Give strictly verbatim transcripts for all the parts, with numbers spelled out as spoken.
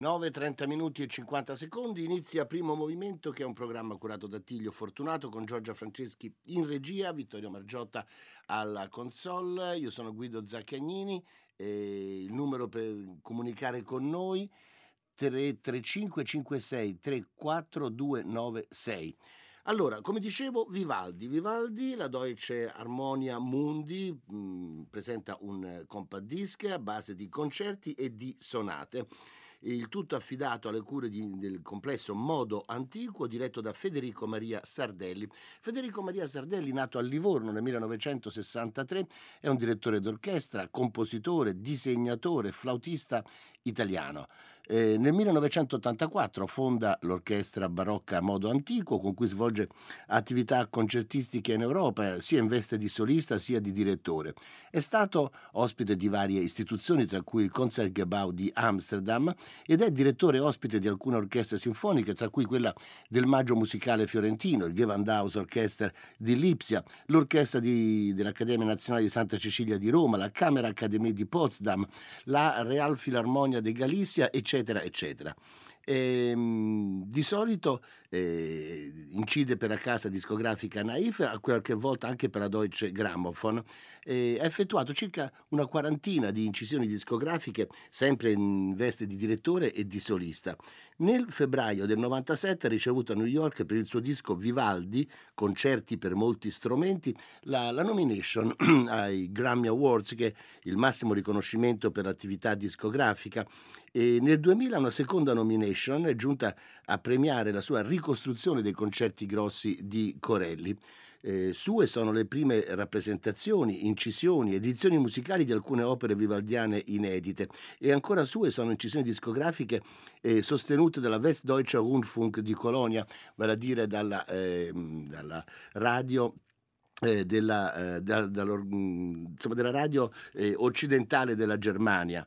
nove e trenta minuti e cinquanta secondi, inizia Primo Movimento, che è un programma curato da Tiglio Fortunato con Giorgia Franceschi in regia, Vittorio Margiotta alla console. Io sono Guido Zaccagnini e il numero per comunicare con noi tre tre cinque cinque sei tre quattro due nove sei. Allora, come dicevo, Vivaldi. Vivaldi, la Deutsche Harmonia Mundi mh, presenta un compact disc a base di concerti e di sonate. Il tutto affidato alle cure di, del complesso Modo Antiquo, diretto da Federico Maria Sardelli. Federico Maria Sardelli, nato a Livorno nel millenovecentosessantatré, è un direttore d'orchestra, compositore, disegnatore, flautista italiano. Eh, nel millenovecentottantaquattro fonda l'orchestra barocca Modo Antiquo, con cui svolge attività concertistiche in Europa, sia in veste di solista sia di direttore. È stato ospite di varie istituzioni, tra cui il Concertgebouw di Amsterdam, ed è direttore ospite di alcune orchestre sinfoniche, tra cui quella del Maggio Musicale Fiorentino, il Gewandhaus Orchester di Lipsia, l'orchestra di, dell'Accademia Nazionale di Santa Cecilia di Roma, la Camera Accademie di Potsdam, la Real Filarmonia de Galicia, eccetera, eccetera. E, di solito eh, incide per la casa discografica Naif, a qualche volta anche per la Deutsche Grammophon. Eh, ha effettuato circa una quarantina di incisioni discografiche, sempre in veste di direttore e di solista. Nel febbraio del novantasette ha ricevuto a New York per il suo disco Vivaldi, concerti per molti strumenti, la, la nomination ai Grammy Awards, che è il massimo riconoscimento per l'attività discografica. E nel duemila una seconda nomination è giunta a premiare la sua ricostruzione dei concerti grossi di Corelli. Eh, sue sono le prime rappresentazioni, incisioni, edizioni musicali di alcune opere vivaldiane inedite, e ancora sue sono incisioni discografiche eh, sostenute dalla Westdeutscher Rundfunk di Colonia, vale a dire dalla, eh, dalla radio eh, della, eh, da, da, insomma, della radio eh, occidentale della Germania.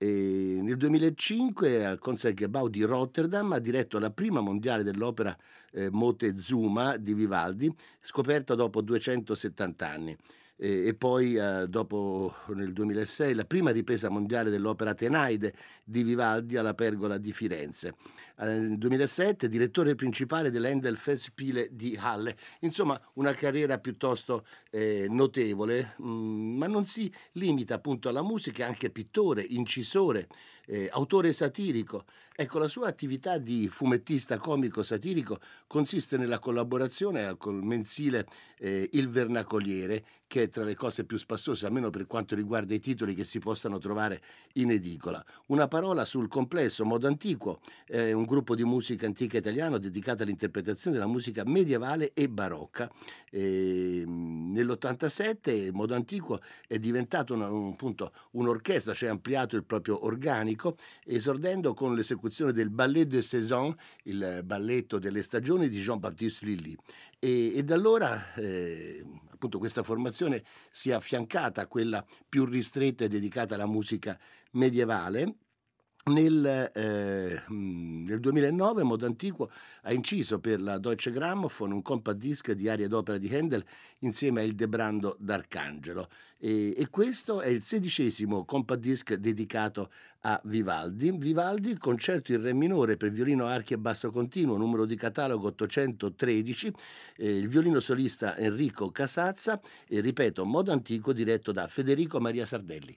E nel duemilacinque al Concertgebouw di Rotterdam ha diretto la prima mondiale dell'opera eh, Motezuma di Vivaldi, scoperta dopo duecentosettanta anni. E, e poi eh, dopo nel duemilasei la prima ripresa mondiale dell'opera Tenaide di Vivaldi alla Pergola di Firenze. Eh, nel duemilasette direttore principale dell'Handel Festspiele di Halle. Insomma, una carriera piuttosto eh, notevole, mh, ma non si limita appunto alla musica, è anche pittore, incisore, eh, autore satirico. Ecco, la sua attività di fumettista comico satirico consiste nella collaborazione col mensile eh, Il Vernacoliere, che è tra le cose più spassose, almeno per quanto riguarda i titoli che si possano trovare in edicola. Una parola sul complesso Modo Antiquo, eh, un gruppo di musica antica italiano dedicato all'interpretazione della musica medievale e barocca. E, nell'ottantasette Modo Antiquo è diventato una, un, appunto, un'orchestra, cioè ha ampliato il proprio organico, esordendo con l'esecuzione del Ballet de Saison, il balletto delle stagioni di Jean-Baptiste Lully. E, e da allora eh, appunto questa formazione si è affiancata a quella più ristretta e dedicata alla musica medievale. Nel, eh, nel duemilanove Modo Antiquo ha inciso per la Deutsche Grammophon un compact disc di arie d'opera di Handel insieme a Ildebrando d'Arcangelo, e, e questo è il sedicesimo compact disc dedicato a Vivaldi. Vivaldi, concerto in re minore per violino, archi e basso continuo, numero di catalogo ottocentotredici, eh, il violino solista Enrico Casazza, e ripeto, Modo Antiquo diretto da Federico Maria Sardelli.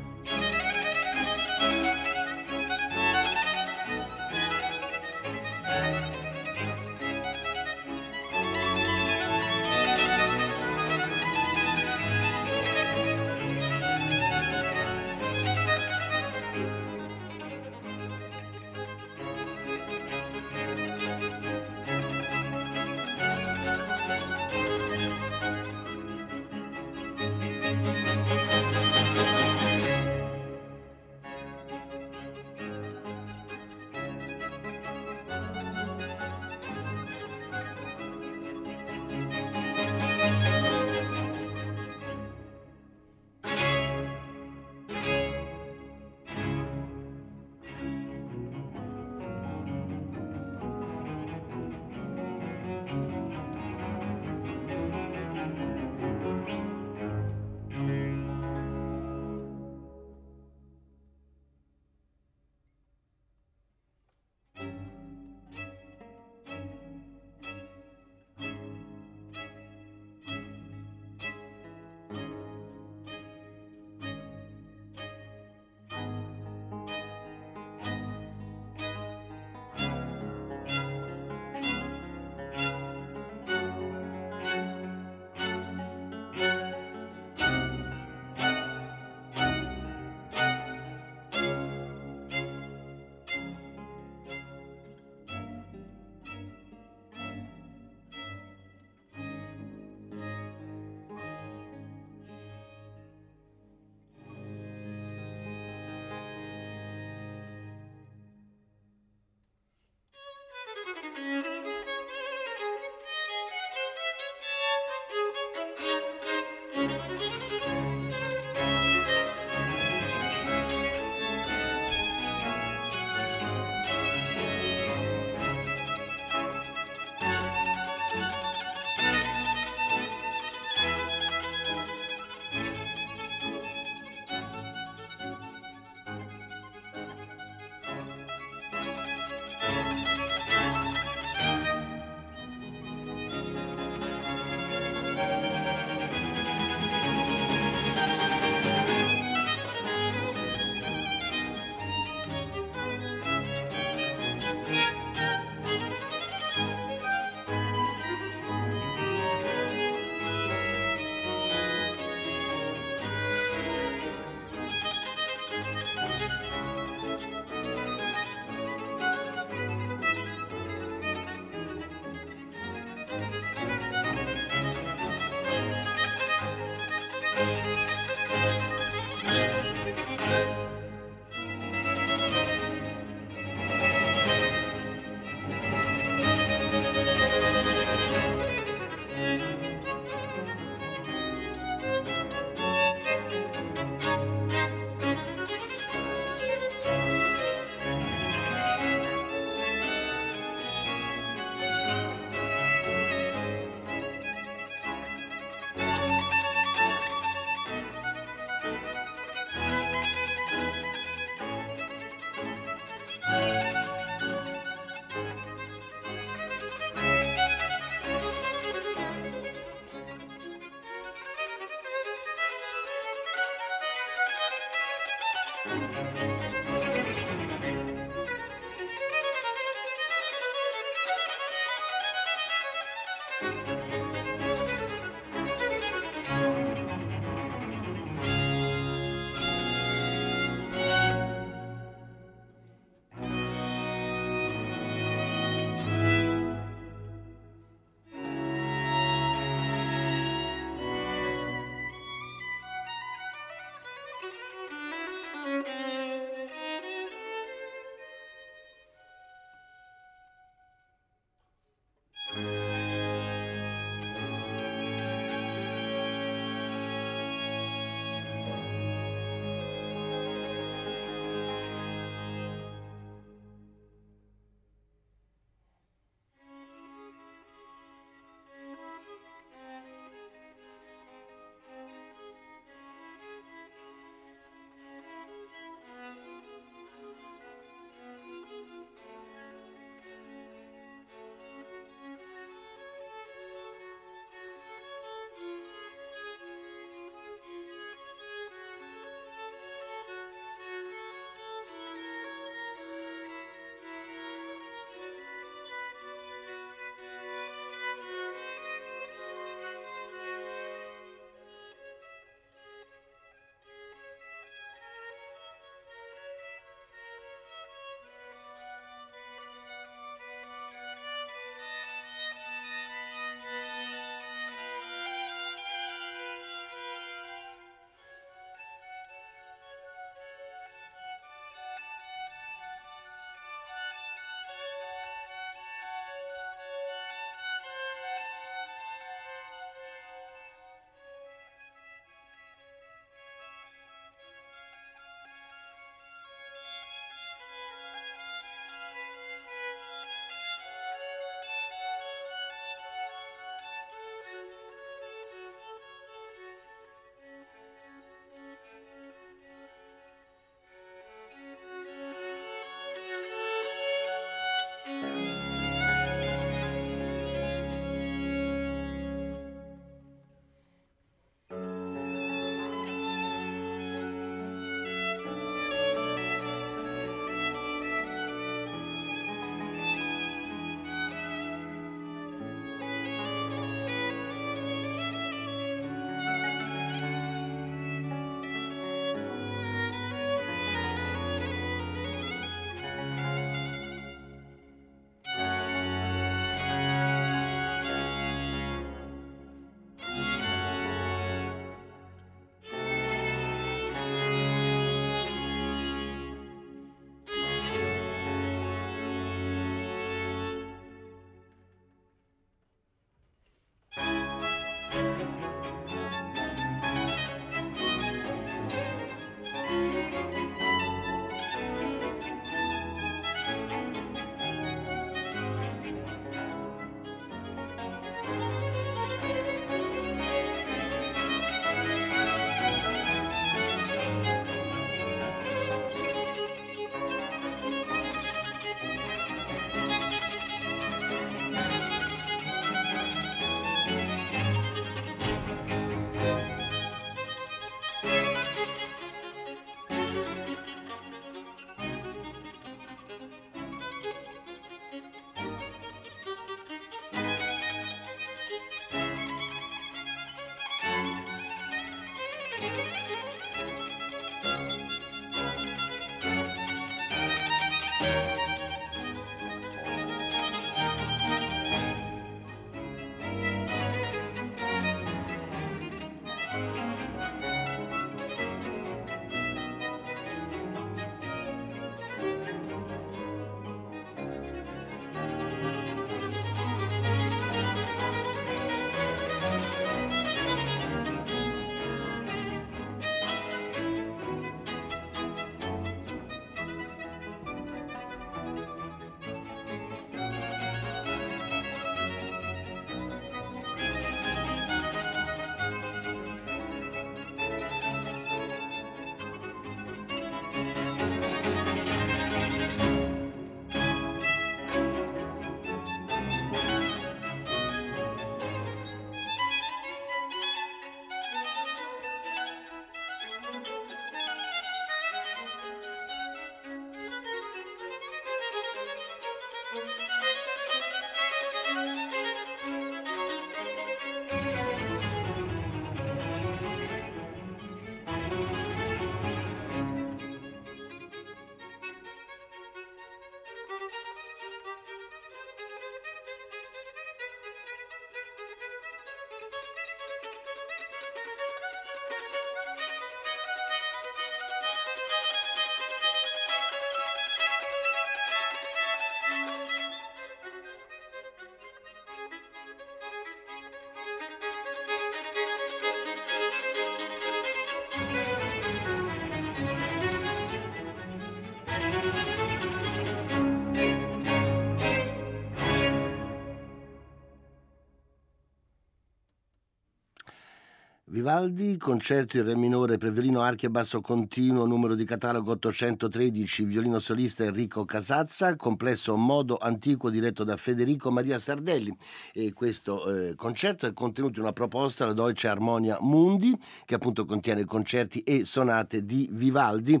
Vivaldi, concerto in re minore per violino, archi e basso continuo, numero di catalogo ottocentotredici, violino solista Enrico Casazza, complesso Modo Antiquo diretto da Federico Maria Sardelli. E questo eh, concerto è contenuto in una proposta, la Deutsche Harmonia Mundi, che appunto contiene concerti e sonate di Vivaldi.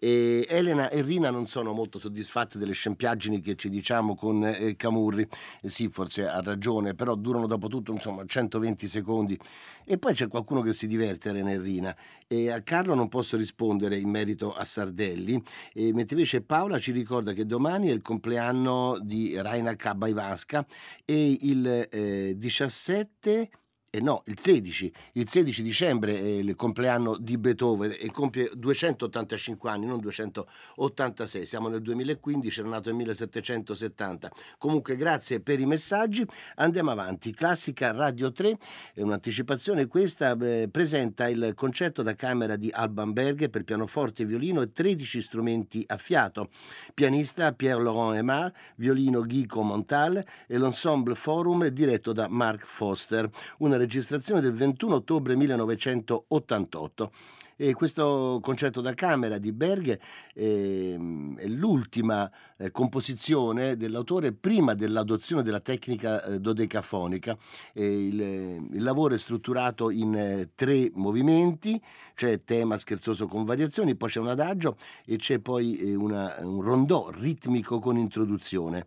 E Elena e Rina non sono molto soddisfatte delle scempiaggini che ci diciamo con eh, Camurri. Eh, sì, forse ha ragione, però durano dopo tutto insomma centoventi secondi. E poi c'è qualcuno che si diverte, Elena e Rina, e a Carlo non posso rispondere in merito a Sardelli, e mentre invece Paola ci ricorda che domani è il compleanno di Raina Kabaivanska e il eh, diciassette eh no, il sedici, il sedici dicembre è il compleanno di Beethoven e compie duecentottantacinque anni, non duecentottantasei, siamo nel duemilaquindici, era nato nel millesettecentosettanta. Comunque grazie per i messaggi, andiamo avanti. Classica Radio tre, è un'anticipazione questa, eh, presenta il concerto da camera di Alban Berger per pianoforte, violino e tredici strumenti a fiato. Pianista Pierre-Laurent Aimard, violino Guico Montal e l'Ensemble Forum diretto da Mark Foster. Una registrazione del ventuno ottobre millenovecentottantotto. E questo concerto da camera di Berger eh, è l'ultima eh, composizione dell'autore prima dell'adozione della tecnica eh, dodecafonica. Eh, il, il lavoro è strutturato in eh, tre movimenti, cioè tema scherzoso con variazioni, poi c'è un adagio e c'è poi eh, una, un rondò ritmico con introduzione.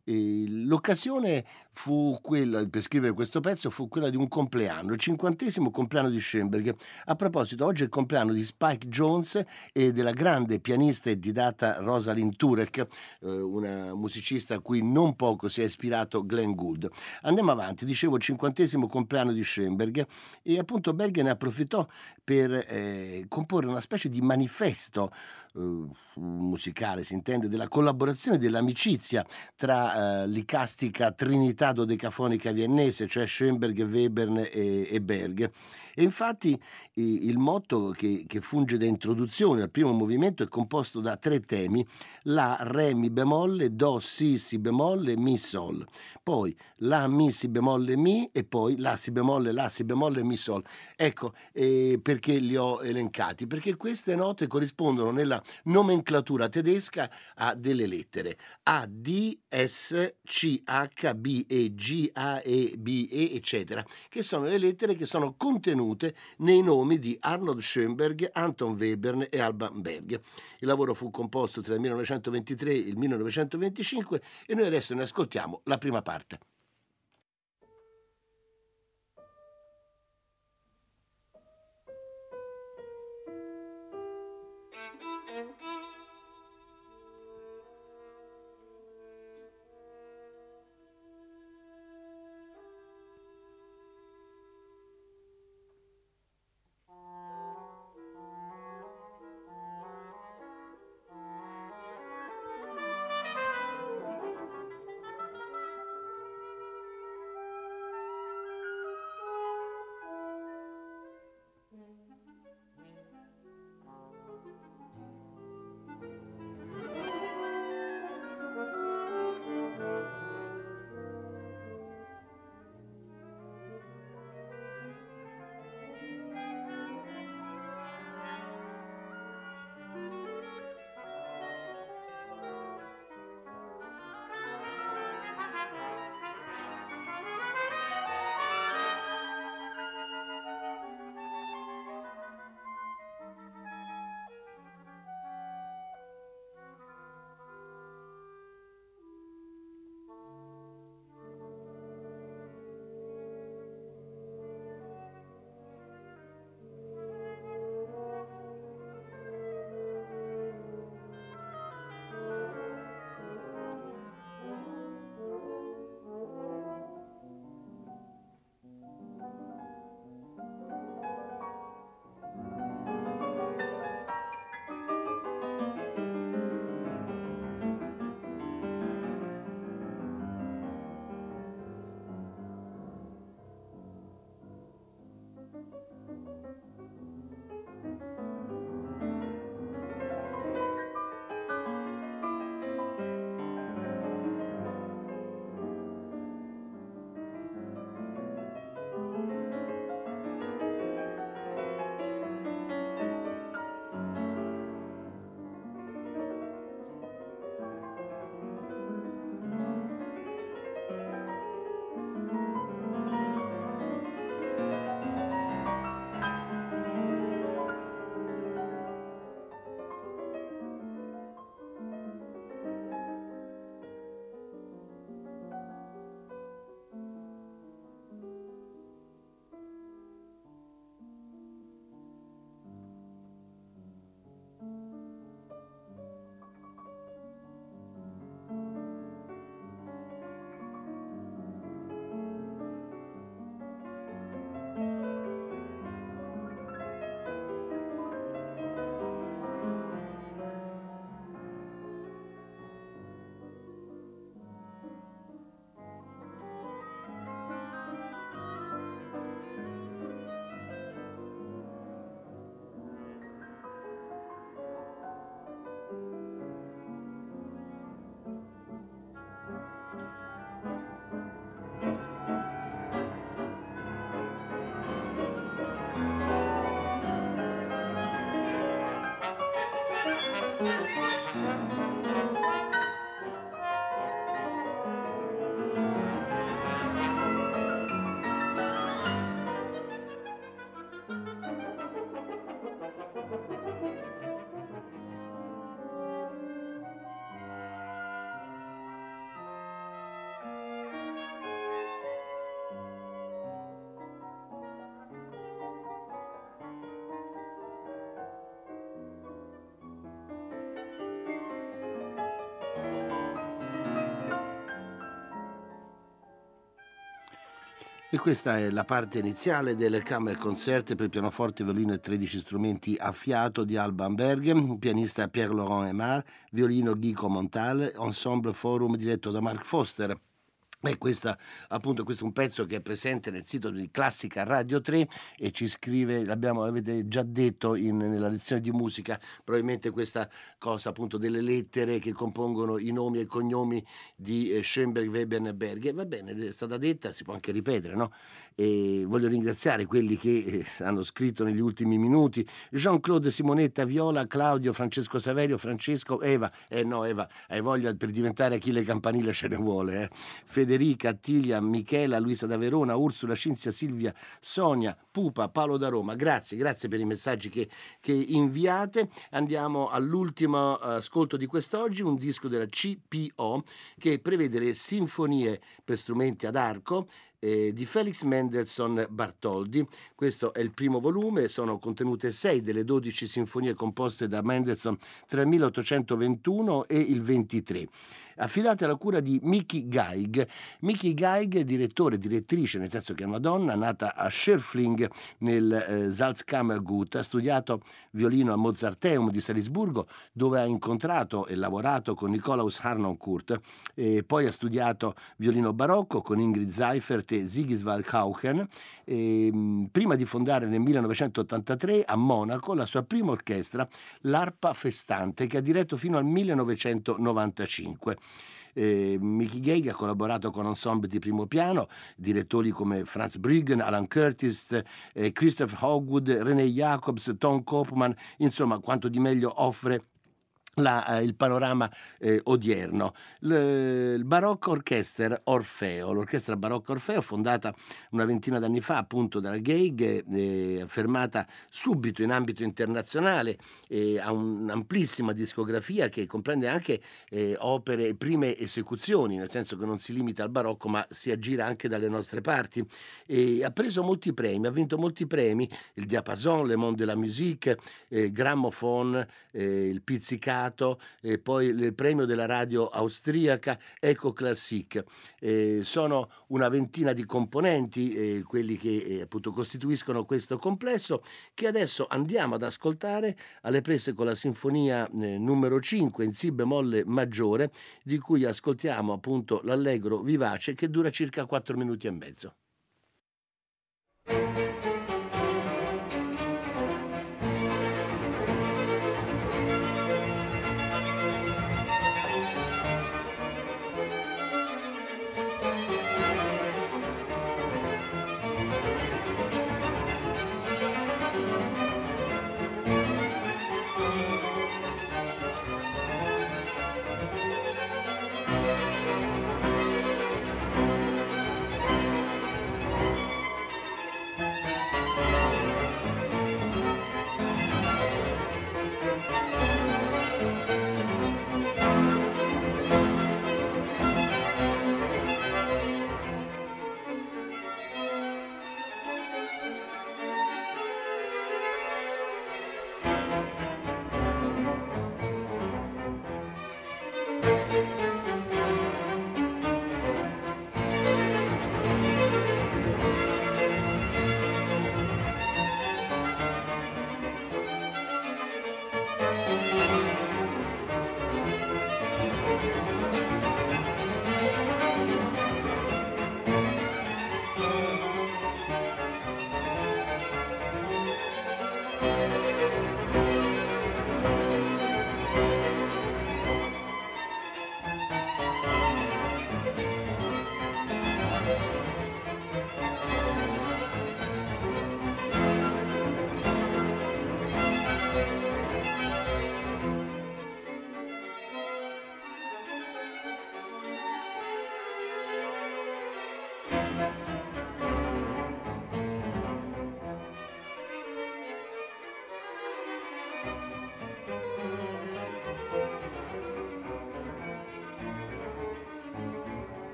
E l'occasione fu quella, per scrivere questo pezzo, fu quella di un compleanno, il cinquantesimo compleanno di Schoenberg. A proposito, oggi è il compleanno di Spike Jones e della grande pianista e didatta Rosalind Turek, eh, una musicista a cui non poco si è ispirato Glenn Gould. Andiamo avanti, dicevo il cinquantesimo compleanno di Schoenberg e appunto Berger ne approfittò per eh, comporre una specie di manifesto Uh, musicale, si intende, della collaborazione, dell'amicizia tra uh, l'icastica trinità dodecafonica viennese, cioè Schoenberg, Webern e, e Berger. E infatti i, il motto che, che funge da introduzione al primo movimento è composto da tre temi: La, Re, Mi bemolle, Do, Si, Si bemolle, Mi, Sol. Poi La, Mi, Si bemolle, Mi e poi La, Si bemolle, La, Si bemolle, Mi, Sol. Ecco, eh, perché li ho elencati? Perché queste note corrispondono nella nomenclatura tedesca a delle lettere A, D, S, C, H, B, E, G, A, E, B, E, eccetera, che sono le lettere che sono contenute nei nomi di Arnold Schoenberg, Anton Webern e Alban Berger. Il lavoro fu composto tra il millenovecentoventitré e il millenovecentoventicinque e noi adesso ne ascoltiamo la prima parte. E questa è la parte iniziale del Kammerkonzert per pianoforte, violino e tredici strumenti a fiato di Alban Berg, pianista Pierre-Laurent Aimard, violino Guico Montal, ensemble forum diretto da Mark Foster. E questa, appunto, questo è un pezzo che è presente nel sito di Classica Radio tre e ci scrive, l'abbiamo, l'avete già detto in, nella lezione di musica, probabilmente questa cosa appunto delle lettere che compongono i nomi e i cognomi di eh, Schoenberg, Webern e Berg. Va bene, è stata detta, si può anche ripetere, no? E voglio ringraziare quelli che eh, hanno scritto negli ultimi minuti: Jean-Claude, Simonetta, Viola, Claudio, Francesco Saverio, Francesco, Eva, eh no Eva, hai voglia, per diventare Achille Campanile ce ne vuole, eh. Federica, Attilia, Michela, Luisa da Verona, Ursula, Cinzia, Silvia, Sonia, Pupa, Paolo da Roma. Grazie, grazie per i messaggi che, che inviate. Andiamo all'ultimo ascolto di quest'oggi, un disco della C P O che prevede le sinfonie per strumenti ad arco Eh, di Felix Mendelssohn Bartholdy. Questo è il primo volume, sono contenute sei delle dodici sinfonie composte da Mendelssohn tra il milleottocentoventuno e il ventitré, affidate alla cura di Mickey Geig. Mickey Geig è direttore, direttrice, nel senso che è una donna, nata a Schörfling nel eh, Salzkammergut, ha studiato violino al Mozarteum di Salisburgo, dove ha incontrato e lavorato con Nikolaus Harnoncourt, e poi ha studiato violino barocco con Ingrid Seifert e Sigiswald Kauchen, e, mh, prima di fondare nel millenovecentottantatré a Monaco la sua prima orchestra, l'Arpa Festante, che ha diretto fino al millenovecentonovantacinque. Eh, Mickey Geig ha collaborato con ensemble di primo piano, direttori come Franz Brüggen, Alan Curtis, eh, Christoph Hogwood, René Jacobs, Tom Koopman, insomma quanto di meglio offre La, eh, il panorama eh, odierno. L, il Barocco Orchester Orfeo, l'orchestra Barocco Orfeo, fondata una ventina d'anni fa appunto dalla Geig, eh, affermata subito in ambito internazionale, eh, ha un'amplissima discografia che comprende anche eh, opere, prime esecuzioni, nel senso che non si limita al barocco ma si aggira anche dalle nostre parti, e ha preso molti premi, ha vinto molti premi, il Diapason, Le Monde de la Musique, eh, Gramophone, eh, il Pizzicato, e poi il premio della radio austriaca Eco Classique. Eh, sono una ventina di componenti, eh, quelli che eh, appunto costituiscono questo complesso, che adesso andiamo ad ascoltare alle prese con la sinfonia eh, numero cinque in Si bemolle maggiore, di cui ascoltiamo appunto l'allegro vivace che dura circa quattro minuti e mezzo.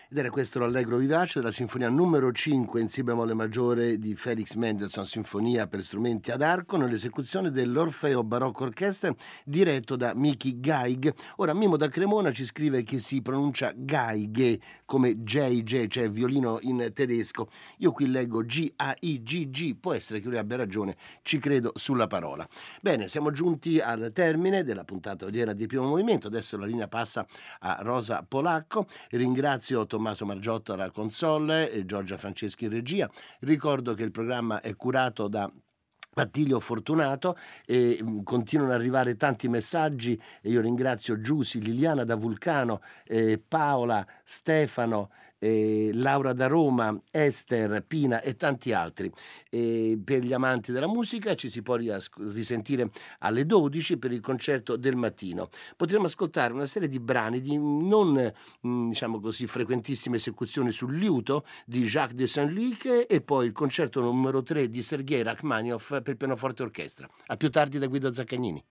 Ed era questo l'Allegro vivace della sinfonia numero cinque in si bemolle maggiore di Felix Mendelssohn, sinfonia per strumenti ad arco, nell'esecuzione dell'Orfeo Barocco Orchestra, diretto da Mickey Geig. Ora Mimo da Cremona ci scrive che si pronuncia Geige, come J J, cioè violino in tedesco. Io qui leggo G A I G G, può essere che lui abbia ragione, ci credo sulla parola. Bene, siamo giunti al termine della puntata odierna di Primo Movimento, adesso la linea passa a Rosa Polacco. Ringrazio Tommaso Margiotta alla console e Giorgia Franceschi in regia. Ricordo che il programma è curato da Attilio Fortunato e mh, continuano ad arrivare tanti messaggi e io ringrazio Giussi, Liliana da Vulcano, eh, Paola, Stefano, eh, Laura da Roma, Ester, Pina e tanti altri. E per gli amanti della musica ci si può rias- risentire alle dodici per il concerto del mattino. Potremo ascoltare una serie di brani di non mh, diciamo così frequentissime esecuzioni sul liuto di Jacques de Saint-Luc e poi il concerto numero tre di Sergei Rachmaninoff per pianoforte e orchestra. A più tardi da Guido Zaccagnini.